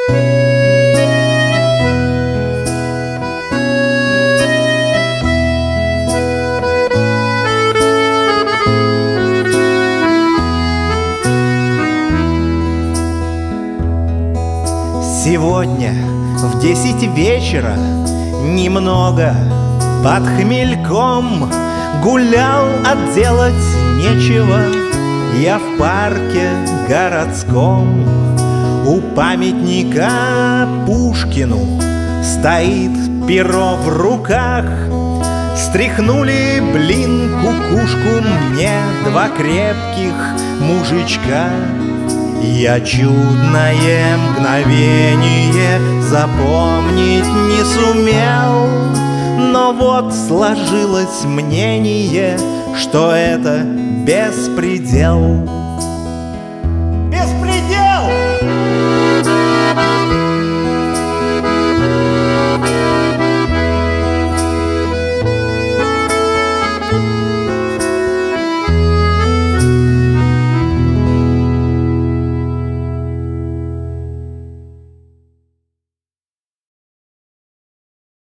Сегодня в 10 вечера немного под хмельком гулял, а делать нечего. Я в парке городском у памятника Пушкину. Стоит перо в руках. Стряхнули, блин, кукушку мне два крепких мужичка. Я чудное мгновение запомнить не сумел, но вот сложилось мнение, что это беспредел.